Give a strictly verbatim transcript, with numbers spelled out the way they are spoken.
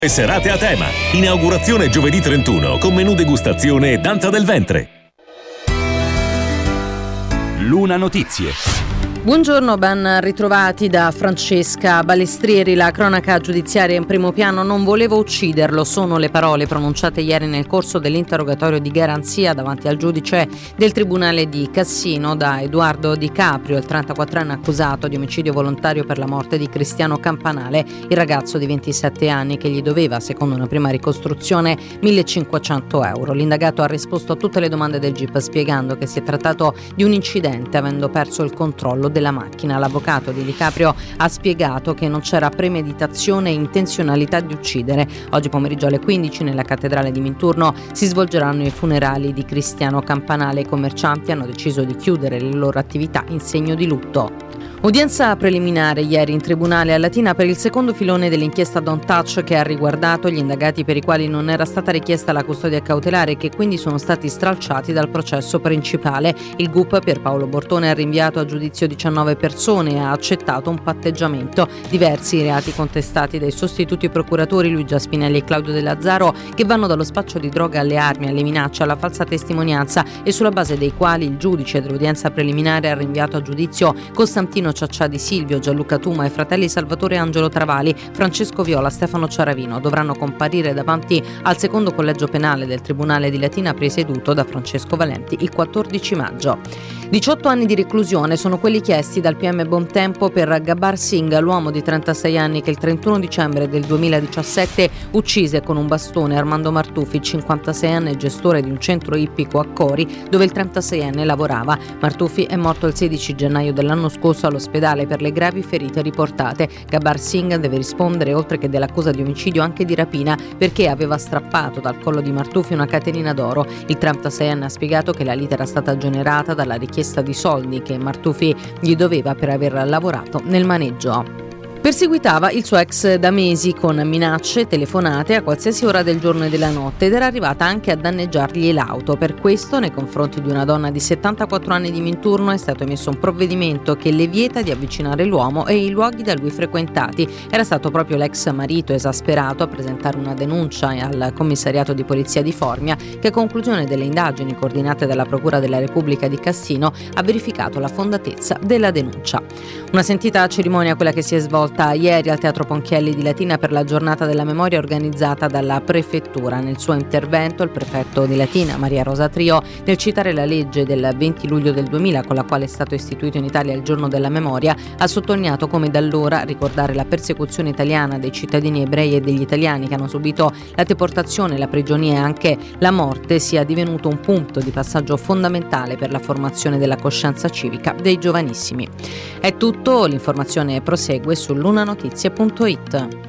Serate a tema. Inaugurazione giovedì trentuno con menù degustazione e danza del ventre. Luna Notizie. Buongiorno, ben ritrovati da Francesca Balestrieri. La cronaca giudiziaria in primo piano. Non volevo ucciderlo, sono le parole pronunciate ieri nel corso dell'interrogatorio di garanzia davanti al giudice del Tribunale di Cassino da Edoardo Di Caprio, il trentaquattrenne accusato di omicidio volontario per la morte di Cristiano Campanale, il ragazzo di ventisette anni che gli doveva, secondo una prima ricostruzione, millecinquecento euro. L'indagato ha risposto a tutte le domande del G I P spiegando che si è trattato di un incidente avendo perso il controllo della macchina. L'avvocato di Di Caprio ha spiegato che non c'era premeditazione e intenzionalità di uccidere. Oggi pomeriggio alle quindici nella cattedrale di Minturno si svolgeranno i funerali di Cristiano Campanale. I commercianti hanno deciso di chiudere le loro attività in segno di lutto. Udienza preliminare ieri in tribunale a Latina per il secondo filone dell'inchiesta Don't Touch, che ha riguardato gli indagati per i quali non era stata richiesta la custodia cautelare e che quindi sono stati stralciati dal processo principale. Il G U P Pierpaolo Bortone ha rinviato a giudizio diciannove persone e ha accettato un patteggiamento. Diversi reati contestati dai sostituti procuratori Luigi Spinelli e Claudio De Lazzaro, che vanno dallo spaccio di droga alle armi, alle minacce, alla falsa testimonianza, e sulla base dei quali il giudice dell'udienza preliminare ha rinviato a giudizio Costantino Ciaccià Silvio, Gianluca Tuma e fratelli Salvatore Angelo Travali, Francesco Viola, Stefano Ciaravino. Dovranno comparire davanti al secondo collegio penale del Tribunale di Latina presieduto da Francesco Valenti il quattordici maggio. diciotto anni di reclusione sono quelli chiesti dal P M Bontempo per Gabbar Singh, l'uomo di trentasei anni che il trentuno dicembre del duemiladiciassette uccise con un bastone Armando Martufi, cinquantaseienne gestore di un centro ippico a Cori dove il trentaseienne lavorava. Martufi è morto il sedici gennaio dell'anno scorso all'ospedale per le gravi ferite riportate. Gabbar Singh deve rispondere, oltre che dell'accusa di omicidio, anche di rapina, perché aveva strappato dal collo di Martufi una catenina d'oro. Il trentaseienne ha spiegato che la lite era stata generata dalla richiesta di soldi che Martufi gli doveva per aver lavorato nel maneggio. Perseguitava il suo ex da mesi con minacce, telefonate a qualsiasi ora del giorno e della notte ed era arrivata anche a danneggiargli l'auto. Per questo, nei confronti di una donna di settantaquattro anni di Minturno è stato emesso un provvedimento che le vieta di avvicinare l'uomo e i luoghi da lui frequentati. Era stato proprio l'ex marito esasperato a presentare una denuncia al commissariato di polizia di Formia, che a conclusione delle indagini coordinate dalla Procura della Repubblica di Cassino ha verificato la fondatezza della denuncia. Una sentita cerimonia quella che si è svolta ieri al Teatro Ponchielli di Latina per la giornata della memoria organizzata dalla Prefettura. Nel suo intervento il prefetto di Latina, Maria Rosa Trio, nel citare la legge del venti luglio del duemila con la quale è stato istituito in Italia il giorno della memoria, ha sottolineato come da allora ricordare la persecuzione italiana dei cittadini ebrei e degli italiani che hanno subito la deportazione, la prigionia e anche la morte sia divenuto un punto di passaggio fondamentale per la formazione della coscienza civica dei giovanissimi. È tutto, l'informazione prosegue sul lunanotizie punto it.